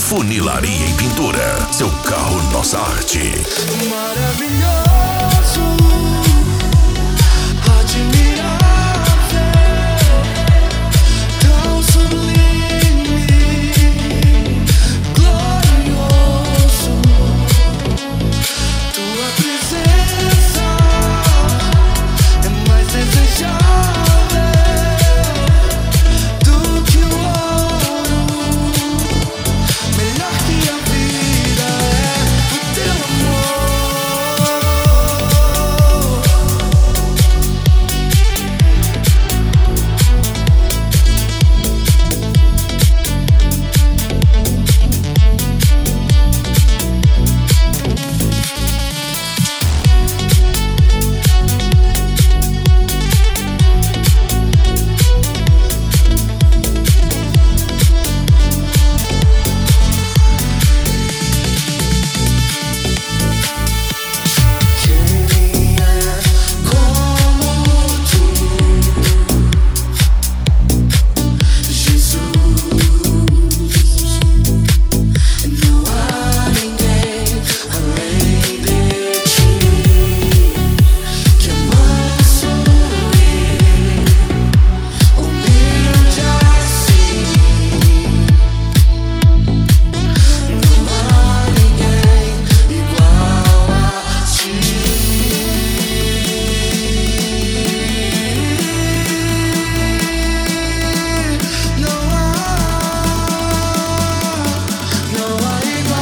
Funilaria e pintura. Seu carro, nossa arte. Maravilhoso, admirável, tão sublime, glorioso. Tua presença é mais desejável do que o ouro. Melhor que a vida é o teu amor. Quem é como tu, Jesus? Não há ninguém além de ti que é manso e humilde assim. Não há ninguém igual a ti. Não há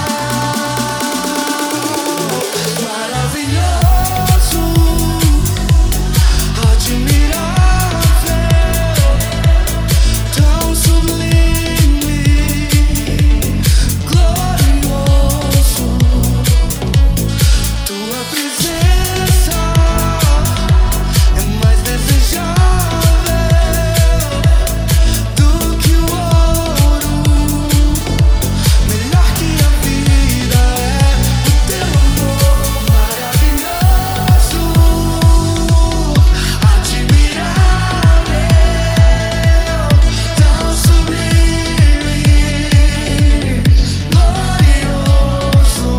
igual. Maravilhoso, admirável, tão sublime, glorioso. Tua presença é mais desejável do que o ouro. Melhor que a vida é o teu amor. Maravilhoso, admirável, tão sublime, glorioso.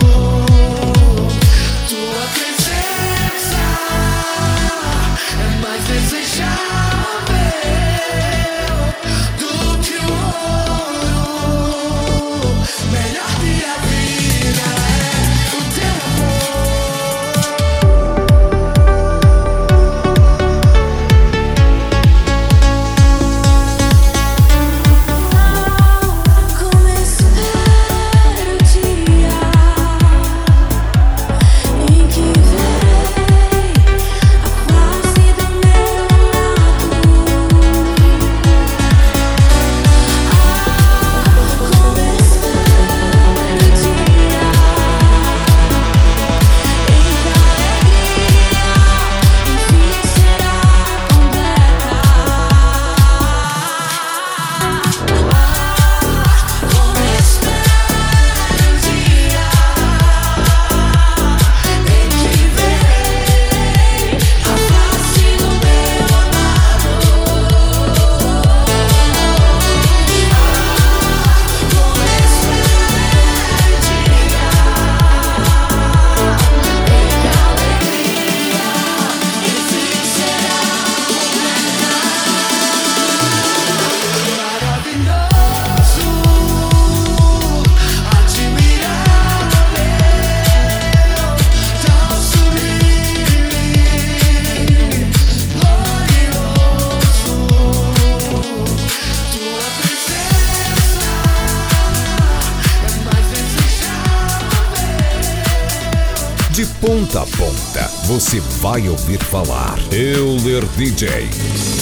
Tua presença é mais desejável do que o ouro. Melhor que a vida é o teu Como espero o dia em que verei a face do meu amado. Como espero o dia em que a alegria enfim será completa. Como espero o dia em que verei a face do meu amado. Como espero o dia em que a alegria enfim será completa. Maravilhoso, admirável, tão sublime, glorioso. Tua presença é mais desejável. De ponta a ponta, você vai ouvir falar Euler DJ.